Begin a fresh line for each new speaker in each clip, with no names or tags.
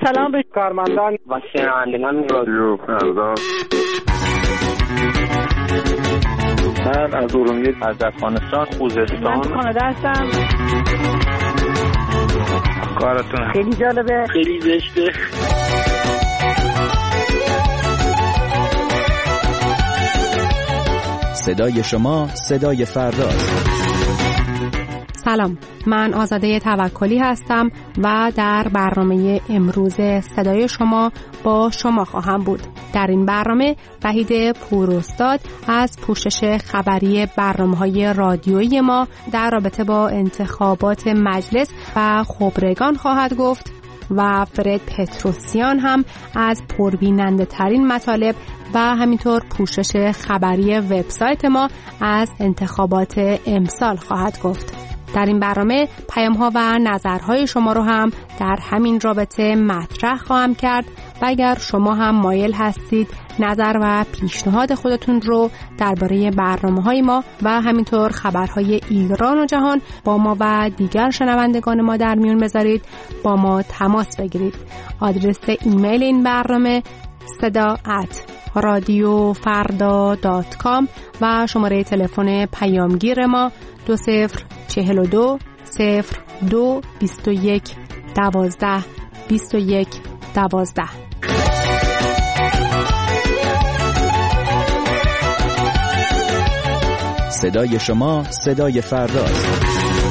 سلام به کارمندان
و شنوندگان رادیو فردا. من از ارومیه، از افغانستان، خوزستان.
من کانادا هستم.
کارتون
خیلی جالبه،
خیلی زشته.
صدای شما صدای فرداست.
سلام، من آزاده توکلی هستم و در برنامه امروز صدای شما با شما خواهم بود. در این برنامه وحید پوراستاد از پوشش خبری برنامه‌های رادیویی ما در رابطه با انتخابات مجلس و خبرگان خواهد گفت و فرد پتروسیان هم از پربیننده ترین مطالب و همینطور پوشش خبری وبسایت ما از انتخابات امسال خواهد گفت. در این برنامه پیام‌ها و نظرهای شما رو هم در همین رابطه مطرح خواهم کرد و اگر شما هم مایل هستید نظر و پیشنهاد خودتون رو درباره برنامه‌های ما و همینطور خبرهای ایران و جهان با ما و دیگر شنوندگان ما در میون بذارید، با ما تماس بگیرید. آدرس ایمیل این برنامه sada@radiofarda.com و شماره تلفن پیامگیر ما 2042 02 21 12 21 12.
صدای شما صدای فرداست.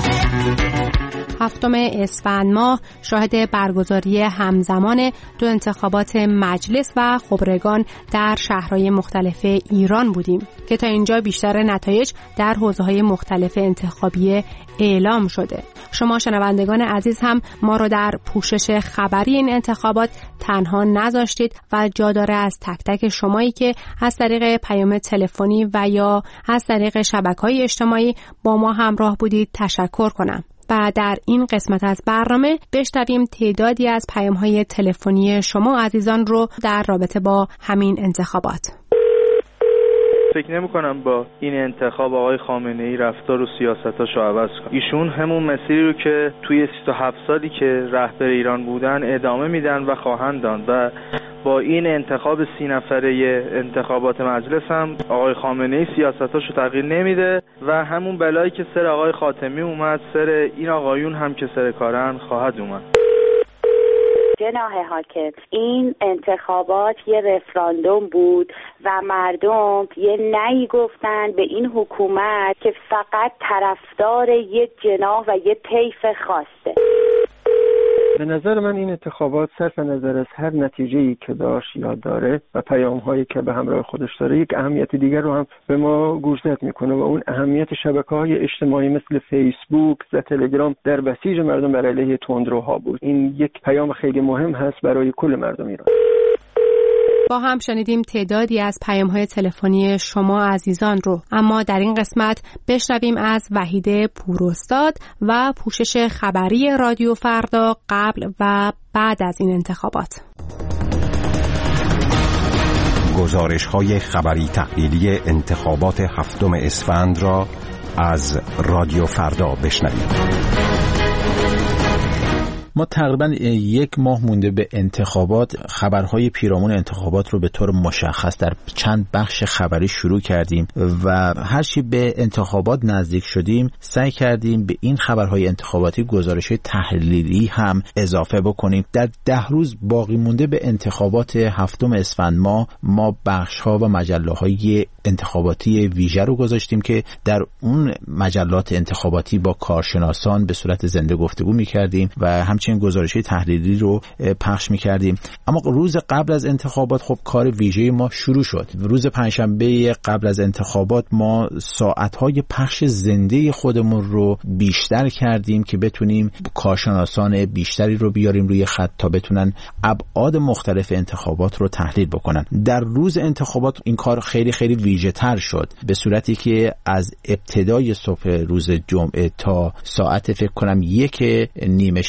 7 اسفند ماه شاهد برگزاری همزمان دو انتخابات مجلس و خبرگان در شهرهای مختلف ایران بودیم که تا اینجا بیشتر نتایج در حوزه‌های مختلف انتخابی اعلام شده. شما شنوندگان عزیز هم ما رو در پوشش خبری این انتخابات تنها نذاشتید و جا داره از تک تک شمایی که از طریق پیام تلفنی و یا از طریق شبکه‌های اجتماعی با ما همراه بودید تشکر کنم. و در این قسمت از برنامه بشنویم تعدادی از پیام‌های تلفنی شما عزیزان رو در رابطه با همین انتخابات.
فکر نمی‌کنم با این انتخاب آقای خامنه‌ای رفتار و سیاستاشو عوض کنه. ایشون همون مسیری رو که توی 37 سالی که رهبر ایران بودن ادامه میدن و خواهند داد و با این انتخاب 30 نفره انتخابات مجلس هم آقای خامنه‌ای سیاستاشو تغییر نمیده و همون بلایی که سر آقای خاتمی اومد سر این آقایون هم که سر کارن خواهد اومد.
جناح حاکم، این انتخابات یه رفراندوم بود و مردم یه نهی گفتن به این حکومت که فقط طرفدار یه جناح و یه طیف خاصه.
به نظر من این انتخابات صرف نظر از هر نتیجه‌ای که داشت یا داره و پیام‌هایی که به همراه خودش داره، یک اهمیت دیگر رو هم به ما گوشزد میکنه و اون اهمیت شبکه‌های اجتماعی مثل فیسبوک و تلگرام در بسیج مردم بر علیه تندروها بود. این یک پیام خیلی مهم هست برای کل مردم ایران.
با هم شنیدیم تعدادی از پیام‌های تلفنی شما عزیزان رو، اما در این قسمت بشنویم از وحید پوراستاد و پوشش خبری رادیو فردا قبل و بعد از این انتخابات.
گزارش‌های خبری تحلیلی انتخابات 7 اسفند را از رادیو فردا بشنوید.
ما تقریبا 1 ماه مونده به انتخابات. خبرهای پیرامون انتخابات رو به طور مشخص در چند بخش خبری شروع کردیم و هرچی به انتخابات نزدیک شدیم سعی کردیم به این خبرهای انتخاباتی گزارش‌های تحلیلی هم اضافه بکنیم. در 10 روز باقی مونده به انتخابات 7 اسفند ما بخش‌ها و مجله‌های انتخاباتی ویژه رو گذاشتیم که در اون مجلات انتخاباتی با کارشناسان به صورت زنده گفتگو می‌کردیم و همچنین گزارش‌های تحلیلی رو پخش می‌کردیم. اما روز قبل از انتخابات خب کار ویژه ما شروع شد. روز پنجشنبه قبل از انتخابات ما ساعت‌های پخش زنده خودمون رو بیشتر کردیم که بتونیم کارشناسان بیشتری رو بیاریم روی خط تا بتونن ابعاد مختلف انتخابات رو تحلیل بکنن. در روز انتخابات این کار خیلی خیلی ویژه‌تر شد، به صورتی که از ابتدای صبح روز جمعه تا ساعت فکر کنم 1 نیمه شب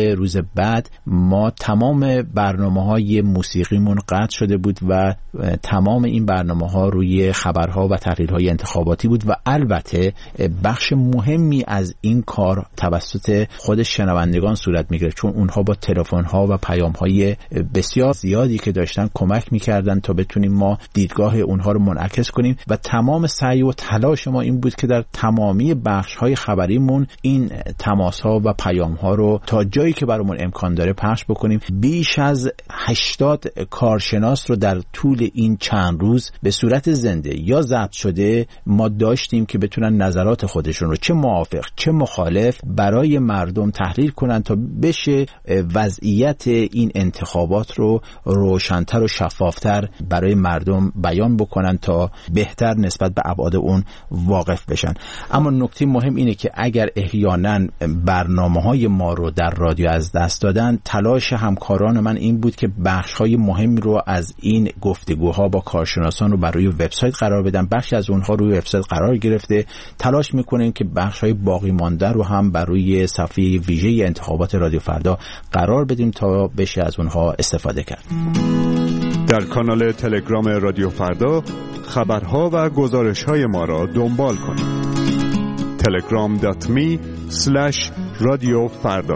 روز بعد ما تمام برنامه‌های موسیقیمون قطع شده بود و تمام این برنامه‌ها روی خبرها و تحلیل‌های انتخاباتی بود و البته بخش مهمی از این کار توسط خود شنوندگان صورت می‌گرفت، چون اونها با تلفن‌ها و پیام‌های بسیار زیادی که داشتن کمک می‌کردن تا بتونیم ما دیدگاه اونها رو منعکس کنیم و تمام سعی و تلاش ما این بود که در تمامی بخش‌های خبریمون این تماس‌ها و پیام‌ها رو تا جایی که برامون امکان داره پخش بکنیم. بیش از 80 کارشناس رو در طول این چند روز به صورت زنده یا ضبط شده ما داشتیم که بتونن نظرات خودشون رو چه موافق چه مخالف برای مردم تحلیل کنن تا بشه وضعیت این انتخابات رو روشن‌تر و شفاف‌تر برای مردم بیان بکنن تا بهتر نسبت به ابعاد اون واقف بشن. اما نکته مهم اینه که اگر احیانا برنامه‌های ما رو در رادیو از دست دادن، تلاش همکاران من این بود که بخش‌های مهمی رو از این گفتگوها با کارشناسان رو برای وبسایت قرار بدن. بخشی از اونها روی وبسایت قرار گرفته. تلاش می‌کنیم که بخش‌های باقی مانده رو هم برای صفحه ویژه انتخابات رادیو فردا قرار بدیم تا بشه از اونها استفاده کرد.
در کانال تلگرام رادیو فردا خبرها و گزارش‌های ما را دنبال کنید. telegram.me/radiofarda.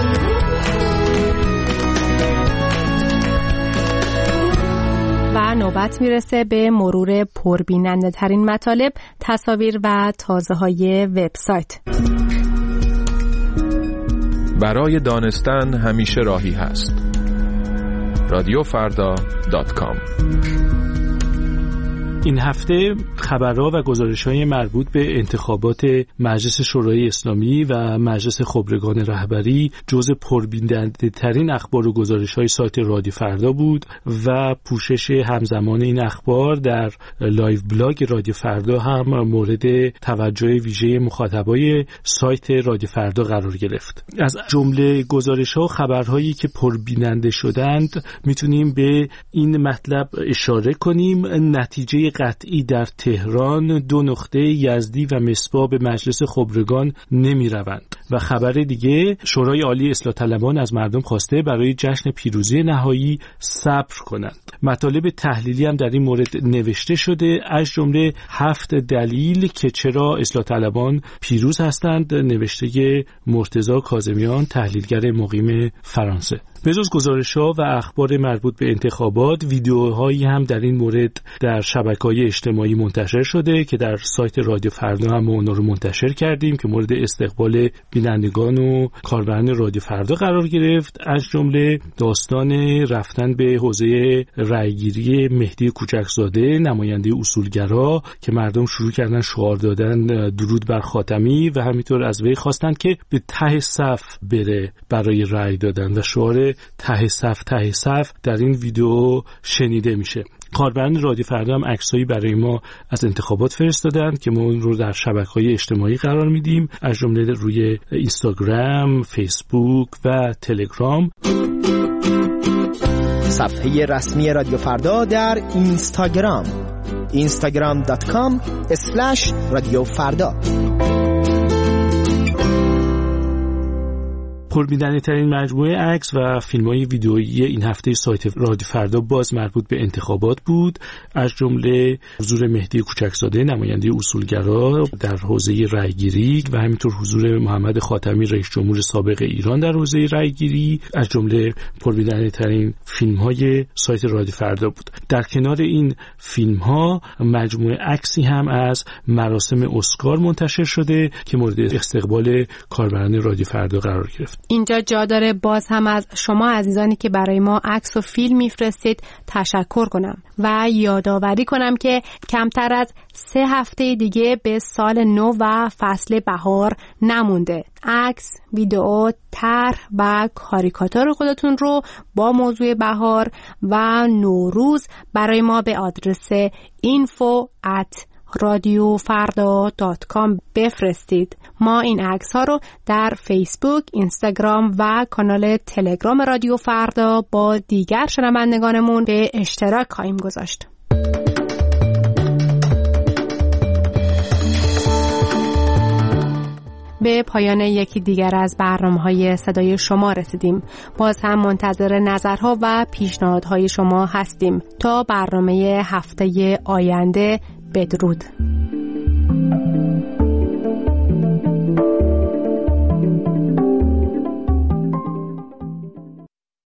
و نوبت میرسه به مرور پربیننده ترین مطالب، تصاویر و تازه های وبسایت.
برای دانستن همیشه راهی هست. radiofarda.com.
این هفته خبرها و گزارش‌های مربوط به انتخابات مجلس شورای اسلامی و مجلس خبرگان رهبری جزء پربیننده‌ترین اخبار و گزارش‌های سایت رادیو فردا بود و پوشش همزمان این اخبار در لایو بلاگ رادیو فردا هم مورد توجه ویژه مخاطبای سایت رادیو فردا قرار گرفت. از جمله گزارش‌ها و خبرهایی که پربیننده شدند میتونیم به این مطلب اشاره کنیم: نتیجه قطعی در تهران، 2 نقطه یزدی و مصباح به مجلس خبرگان نمی روند. و خبر دیگه، شورای عالی اصلاح طلبان از مردم خواسته برای جشن پیروزی نهایی صبر کنند. مطالب تحلیلی هم در این مورد نوشته شده، از جمله 7 دلیل که چرا اصلاح طلبان پیروز هستند، نوشته مرتضی کاظمیان، تحلیلگر مقیم فرانسه. به جز گزارش‌ها و اخبار مربوط به انتخابات، ویدیوهایی هم در این مورد در شبکه‌های اجتماعی منتشر شده که در سایت رادیو فردا هم اونا رو منتشر کردیم که مورد استقبال بینندگان و کاربران رادیو فردا قرار گرفت. از جمله داستان رفتن به حوزه رأیگیری مهدی کوچکزاده، نماینده اصولگرا، که مردم شروع کردن شعار دادن درود بر خاتمی و همینطور از وی خواستن که به ته صف بره برای رأی دادن و شعار ته صف در این ویدیو شنیده میشه. کاربران رادیو فردا هم عکسایی برای ما از انتخابات فرستادند که ما اون رو در شبکه‌های اجتماعی قرار میدیم، از جمله روی اینستاگرام، فیسبوک و تلگرام.
صفحه رسمی رادیو فردا در اینستاگرام instagram.com/radiofarda.
پربیننده‌ترین مجموعه عکس و فیلم‌های ویدئویی این هفته سایت رادیو فردا باز مربوط به انتخابات بود، از جمله حضور مهدی کوچکزاده، نماینده اصولگرا در حوزه رأیگیری و همینطور حضور محمد خاتمی، رئیس جمهور سابق ایران در حوزه رأیگیری، از جمله پربیننده‌ترین فیلم‌های سایت رادیو فردا بود. در کنار این فیلم‌ها مجموعه عکسی هم از مراسم اسکار منتشر شده که مورد استقبال کاربران رادیو فردا قرار گرفت.
اینجا جا داره باز هم از شما عزیزانی که برای ما عکس و فیلم میفرستید تشکر کنم و یادآوری کنم که کمتر از 3 هفته دیگه به سال نو و فصل بهار نمونده. عکس، ویدئو، طرح و کاریکاتور خودتون رو با موضوع بهار و نوروز برای ما به آدرس info@radiofarda.com بفرستید. ما این عکس ها رو در فیسبوک، اینستاگرام و کانال تلگرام رادیو فردا با دیگر شنوندگانمون به اشتراک خواهیم گذاشت. به پایان یکی دیگر از برنامه‌های صدای شما رسیدیم. باز هم منتظر نظرها و پیشنهادهای شما هستیم. تا برنامه هفته آینده، بدرود.